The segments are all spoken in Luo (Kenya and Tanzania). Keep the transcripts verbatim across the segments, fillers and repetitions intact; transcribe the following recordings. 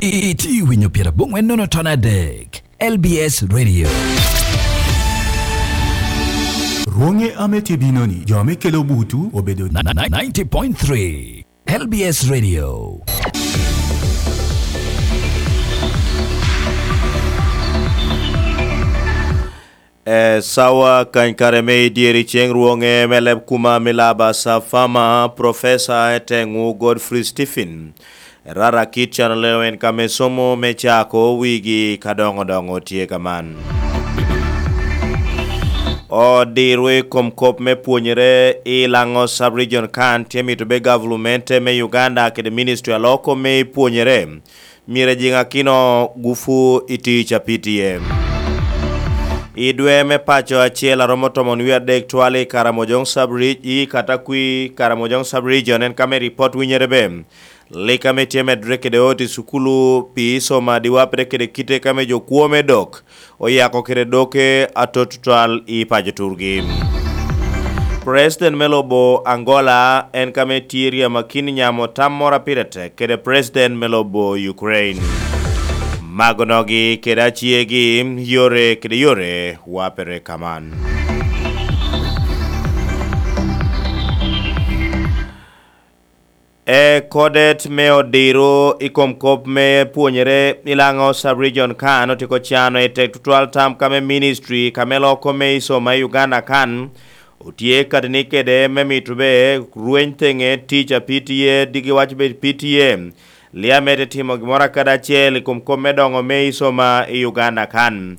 Iti winyo piera bongwe nono tona dek. L B S Radio. Ronge ameti binoni. Jame kelo butu obedo. ninety point three. L B S Radio. E sawa kankareme dieri cheng ruonge meleb kuma milaba sa fama Professor Etengu Godfrey Stephen rara kitchan lewen kame somo mechako wigi kadongo dongo tie kaman o dirwe komkop me puonyere ilango sub-region kan tiemi to be government me Uganda ke ministry aloko me puonyere mire jinga kino gufu iti chapiti idwe me pacho achiel aromo tomon wi adek twale Karamojong sub-region i katakwi Karamojong sub-region en kame report winyere be leka me tieme dreke de oti sukulu pi soma diwapre kede kite kame jo kuome dok oyako kede doke atotutal i pacho turgi President Melobo Angola en kame tiria makini nyamo tamora pirete kede President Melobo Ukraine Magonogi keda chiegi yore kede yore wapere kaman E kodet me odiro ikomkop me puonyere ilango sub-region kan otiko chano e tek tutual tam kame ministry kamelo kome iso ma Uganda kan utie kadni kede me mitube ruentenge teacher P T A digi wachbe P T A liamete timo gimora kada chel ikomkop me dongo me iso ma Uganda kan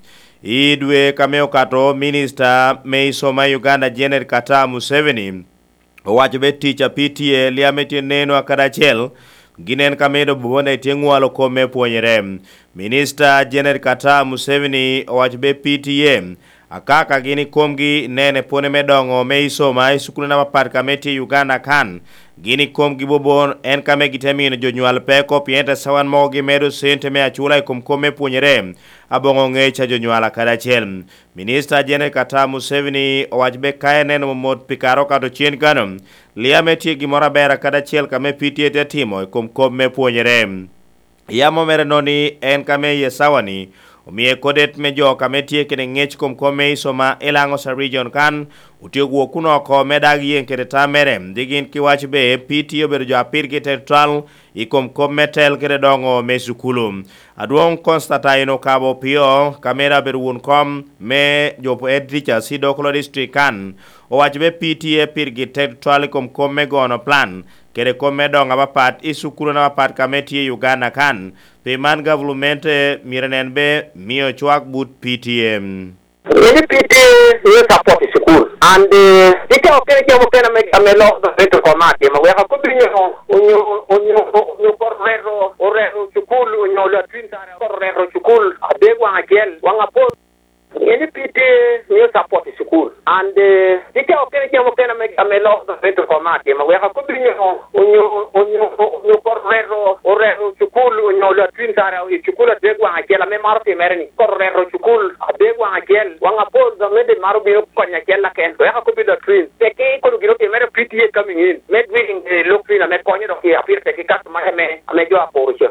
idwe kame okato minister me iso ma Uganda Janet Kata Museveni Owacho teacher P T A liameti neno akadachel ginen kamedo bubona itengwalo kome puonyere Minister Janet Kata Museveni owacho P T A akaka gini komgi nene pone medongo meiso mai sukulu na mapar kameti Uganda kan gini komgi bobon en kame gitemino jonyual peko pienta sawan mogi medo sente me achula ikomkome puonyere abongo ngecha jonyual akadachel Minister Janet Kata Museveni owacho kae neno mod pikaro kato chien kano liameti gimora bera akadachel kame P T A tetimo ikomkome puonyere yamo mere noni en kame yesawani Umie kodet mejo kametie kene ngech kom kome isoma elango sa region kan utioguo kuno ko medagi en kede tamere digin kiwachi be P T O berjo apir kite tral ikom kometel kede dongo mesukulu aduong konstata ino kabo pio kamera beruun kom me jopo edricha sidokolo district kan owachi be P T A pir kite tral ikom kome gono plan kede kome donga bapat isukulu na bapat kametie Uganda kan Payman government mirenen be mio chwak but P T M. Any P T A will support the school. And the ika okene kemo kena me amelo do reto komati. Ma weka kubinyo unyo unyo unyo korrero orrero school unyo la twintara korrero school adegwa agel wanga po Any P T A will support the school. And the ika okene kemo kena me amelo do reto komati. Ma weka kubinyo unyo unyo unyo korrero orrero school unyo la twintara school adegwa agel me marti merni korrero school adegwa agel wanga po the mede marubi konya kella ken weka kubinyo twin teke ko gino ke mere P T A coming in med winning the look in me konya do ke apir teke kat ma me me jo aporocho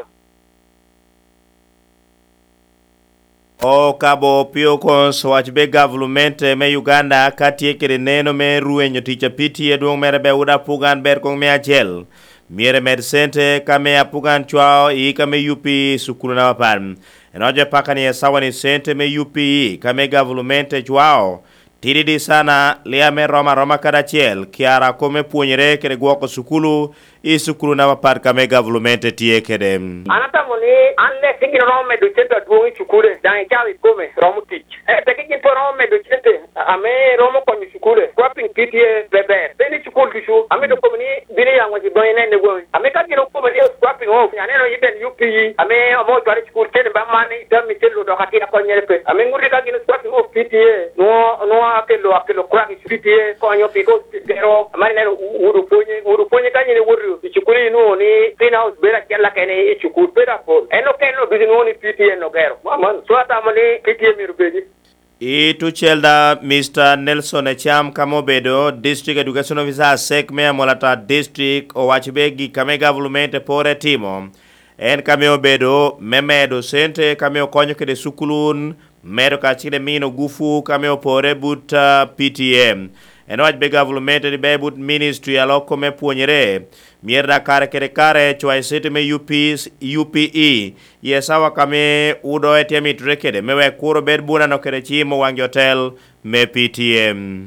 O kabo pio kons wachbe government me Uganda katie kede neno me ruenyo teacher P T A duong mere be uda pugan ber kong me achel Miere medsente kame apugan chwao i kame U P sukulu na wapan enoje pakani ya sawani sente me U P kame government chwao Tididi sana liame roma roma kadachel kiara kome puonyere kede guwako sukulu i sukulu na wapad kame government tiye kede Anata moni anle tiki rome do chete duongi chukule dan chawi kome romu teach eh teki kinto rome do chete ame romo konyi chukule kwapping P T A bebe beni chukulu kishu ame do komuni bini yango jidoyi nene gwe ame kakino komuni kwapping off yaneno yiden U P ame omo jwari chukulu kene bamani dami chelo do kakina konyere pe ame nguri kakino kwapping off P T A no no akelo akelo kwaki P T A konyo piko pero amani neno uru ponye uru ponye kanyene uru chukuli no ni clean house bera kella kene chukulu bera ko eno keno bizino ni P T A no gero man swata mani P T A mirubeji Itu chelda Mister Nelson Echam Kamobedo District Education Officer Sek Mea Molata District o wachibegi kame government pore timo en kame obedo memedo sente kame okonyo kede sukulun medo kachide mino gufu kame opore but uh, P T M en wach be government di be but ministry aloko me puonyere mierda kare kere kare chwa sete me U P U P E yesawa kame udo etiemi trekede mewe kuro bed buna no kere chimo wangi hotel me P T M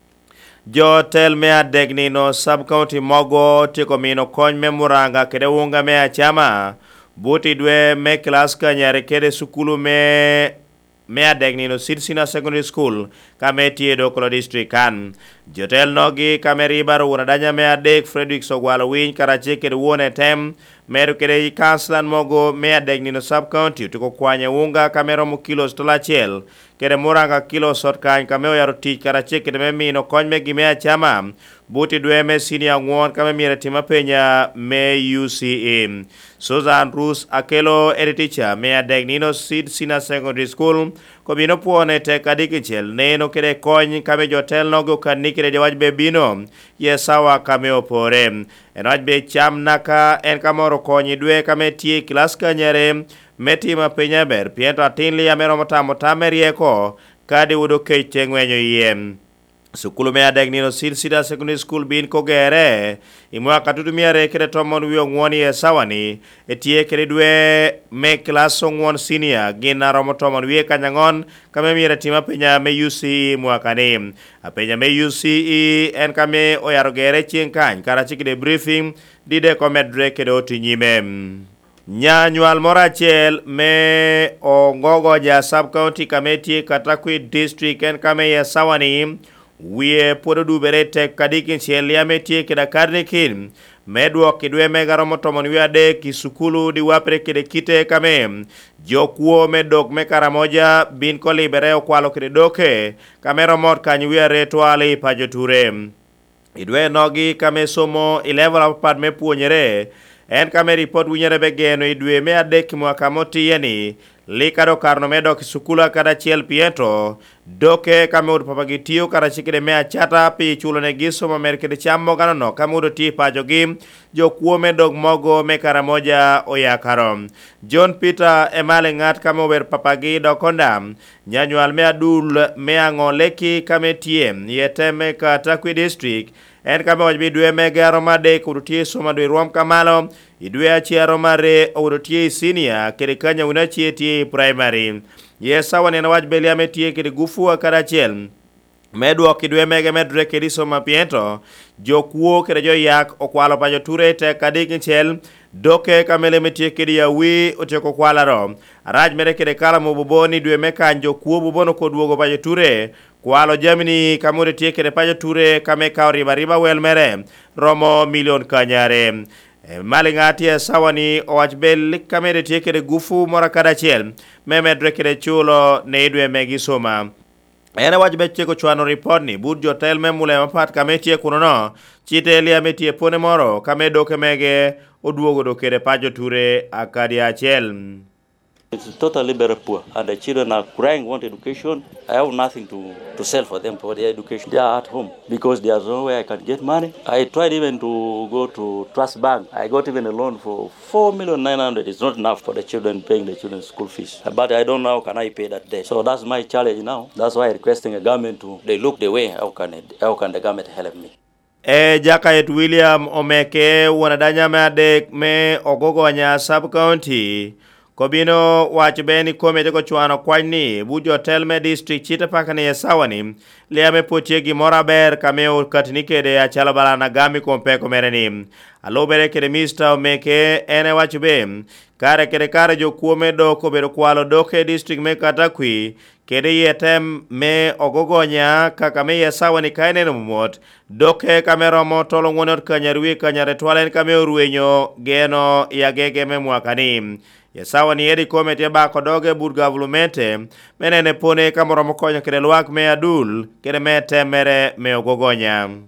jo tel me adegni no sub county mogo tiko mino kony me muranga kede unga me achama buti dwe me class kanyare kede sukulu me me adegni no Sidsina Secondary School kame tie dokolo district kan jotel nogi kame ribaro unadanya me adek Frederick Sogwalo winy karache kede uone tem meru kede kanslan mogo me adegni no sub county tiko kwanye unga kame romo kilo stola chel kede muranga kilo sot kany kame oyaro tich karache kede me mino kony me gime achama buti dwe me senior ngwon kame mire tima penya me U C A Susan Rus akelo editicha me adegni no Sidsina Secondary School kobino puone te kadiki chel neno kede kony kame jotel nogo kanikire jawaj bebino yesawa kame opore enwaj be cham naka en kamoro konyi dwe kame tie klas kanyere metima penya ber piento atinli amero motamo tamerieko kadi udo keche ngwenyo yiem sukulu me adegni no Sidsina Secondary School bin kogere imwa katutumiare kede tomon wiyo ngwoni yesawani etie kede dwe me klas ngwon senior gina romo tomon wiye kanyangon kame mire tima penya me U C E mwakani apenya me U C E en kame oyaro gere chien kany karachi kede briefing dide komedre kede otinyime nyanyual morachiel me ongogo ja sub county kameti Katakwi district en kame yesawani wiye podo dubere tek kadikin chelia metie keda karnikin medwo kidwe megaro motomon wiade kisukulu di wapre kede kite kame jokuo medok mekara moja bin kolibere okwalo kede doke kamero mot kanyu wiare toale pajoture idwe nogi kame somo eleven apart me puonyere en kame report winyere begeno idwe me adek mwaka moti yeni likado karno medo kisukula kada chiel piento doke kamud papagitio kada chikide mea chata pi chulo ne giso mamerkede chammo ganono kamudo ti pajogi jo kuome dog mogo me karamoja oyakaro John Peter emale ngat kame ober papagi dokonda nyanyual mea dul mea ngoleki kame tie yeteme Katakwi district en kame wajbi dwe mega romade kudutie soma dwe ruam kamalo idwe achia romare udutie senior kede kanya unachie tie primary yesawa nena wajbeli ametie kede gufu akarachiel medwo kidwe mege medre kede soma piento jokuo kede jo yak okwalo pajo ture te kadiki chel doke kamele metie kede ya wi oteko kwalaro araj mere kede kala muboboni dwe mekanjo kuo bubono kodwogo pajo ture kwalo jamini kamure tie kede pajo ture kame kao riba riba wel mere romo milion kanyare e, malingati ya sawani owachbel kamere tie kede gufu mora kadachiel memedre kede chulo ne idwe megi soma ene wajbe cheko chwano report ni bud jotel memule mapat kame tie kunono chite elia metie pone moro kame doke mege odwogo dokere pajo ture akadi achiel. It's totally very poor, and the children are crying, want education. I have nothing to, to sell for them for their education. They are at home because there's no way I can get money. I tried even to go to Trust Bank. I got even a loan for four million nine hundred. It's not enough for the children paying the children's school fees. But I don't know how can I pay that debt. So that's my challenge now. That's why I'm requesting a government to they look the way how can it, how can the government help me. E Jakayet William Omeke wanadanya me adek me ogogo anya sub county kobino wachbeni komete ko chwano kwani bujo telme district chita pakane yesawani liame potiegi moraber kameo katnikede achala balana gami kompeko mereni alobere kede Mister Omeke ene wachbe kare kede kare jo kuome doko bedo kwalo doke district me Katakwi kede yetem me ogogonya kaka me yesawani kaine no mot doke kamero motolo ngonot kanyarwi kanyare twalen kameo ruenyo geno yagege me mwakani yesawa ni edi komete ba kodoge bud gavlumente menene pone kamoro mokonyo kede luak me adul kede me temere me ogogonya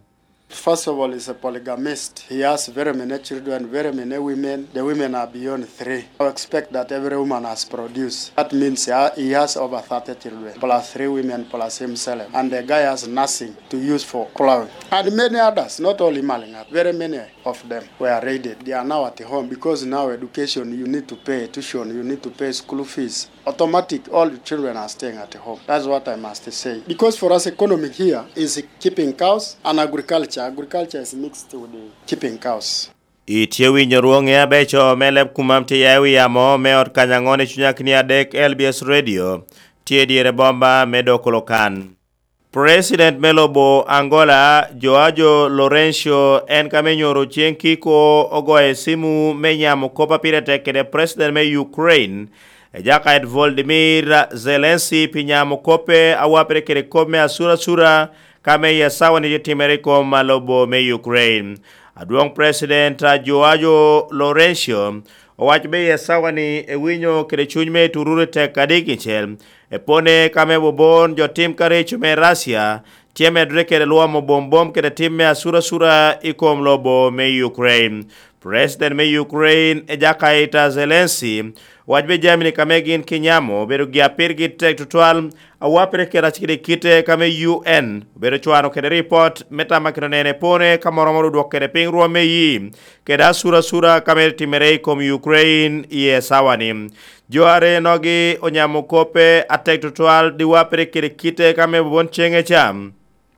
First of all, he's a polygamist. He has very many children, very many women. The women are beyond three. I expect that every woman has produced. That means he has over thirty children, plus three women, plus himself. And the guy has nothing to use for plowing. And many others, not only Malinga, very many of them were raided. They are now at home because now education, you need to pay tuition, you need to pay school fees. Automatic, all the children are staying at home. That's what I must say. Because for us, economic here is keeping cows and agriculture. Agriculture is mixed with the keeping cows. Itie winyo ruonge abecho melep kumamti yawi yamo meot kanyangone chunyakni adek L B S Radio tie diere bomba medo kolokan. President Melobo Angola Joao Lourenço en kamenyoro chieng' kiko ogoye simu menyamo kopa pire tekede President me Ukraine Ejakaet Volodymyr Zelensky pinyamo kope awapere kere kome asura sura kame ya sawa ni jitimere ko malobo me Ukraine. Aduong President Joao Lourenço owachbe ya sawa ni ewinyo kere chunyme turure tek adikichel epone kame bobon jo tim kare chume Russia tieme drekere luamo bombom kere time asura sura ikom lobo me Ukraine. President me Ukraine Ejakaita Zelensky wajbe Germany kame gin kinyamo beru giapir gitek tutwal awapere kera chikide kite kame U N beru chuano kede report meta makronene pone kamoromoru dwok kede ping ruome yi keda sura sura kame timerei kom Ukraine iye sawani joare nogi onyamo kope atek tutwal diwapere kede kite kame bobon chenge cham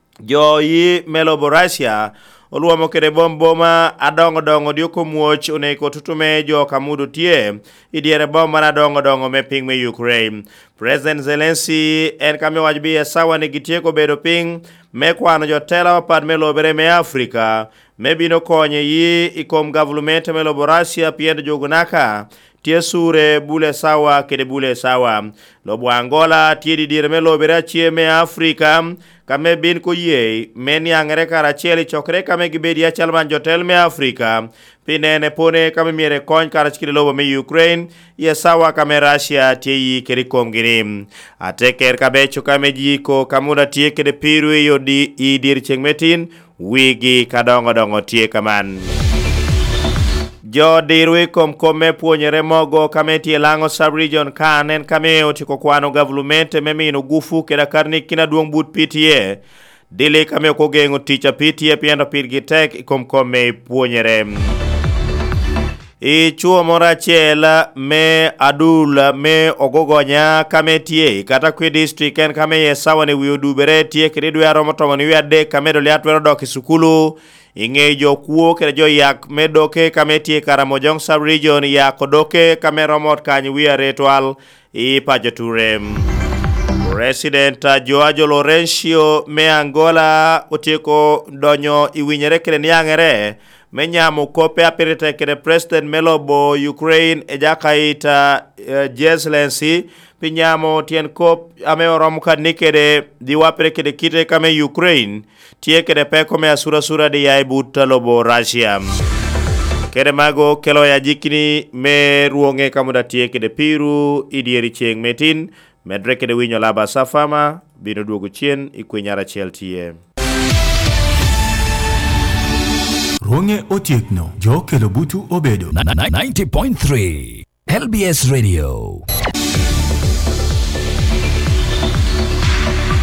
jo yi Melobo Russia oluomo kede bomboma adongo dongo dioko muoch uneko tutume jo kamudu tie idiere bomba na dongo dongo me ping me Ukraine. President Zelensky en kame wajbi ya sawa ni gitieko bedo ping me kwano jo tela wapad me lobere me Afrika me bino konye yi ikom government me lobo Russia piendo jogunaka tie sure bule sawa kede bule sawa lobo Angola tie di dire me lobere chie me Afrika kame bin ko ye men yangere kara cheli chokre kame gibedi achalman jotel me Afrika pinene pone kame miere kony kara chikile lobo me Ukraine ye sawa kame Russia tie yi keri komgirim ateker kabecho kame jiko kamuda tie kede piru yo di i dir chengmetin wigi kadongo dongo tie kaman. Jo dirwi kom kome puonyere mogo kame tie lango sub-region kanen kame otiko kwano government memino gufu keda karni kina duong but pitie dili kame kogengo ticha pitie piendo pirgitek ikom kome puonyere. I chuo mora chela me adula me ogogonya kame tie kata kwe district en kame ye sawa ni wiodubere tie kiridu ya romotomo ni wiade kame doli atwero doki sukulu inge jo kuo kere jo yak medoke kame tie Karamojong sub-region yak odoke kame romot kanyi wia retwal i pajaturem. President Joao Lourenço me Angola utieko donyo iwinyere kere nyangere menyamo kope apirite kere President Melobo Ukraine Ejakaita uh, Zelensky pinyamo tien kop ame oromuka nikede diwapere kede kite kame Ukraine tie kede peko me asura sura de yai buta lobo Russia kede mago kelo ya jikini me ruonge kamuda tie kede piru idieri cheng metin medre kede winyo laba safama bino duogo chien ikwenyara chel tie. Ronge otiekno, jo kelo butu obedo. ninety point three L B S Radio.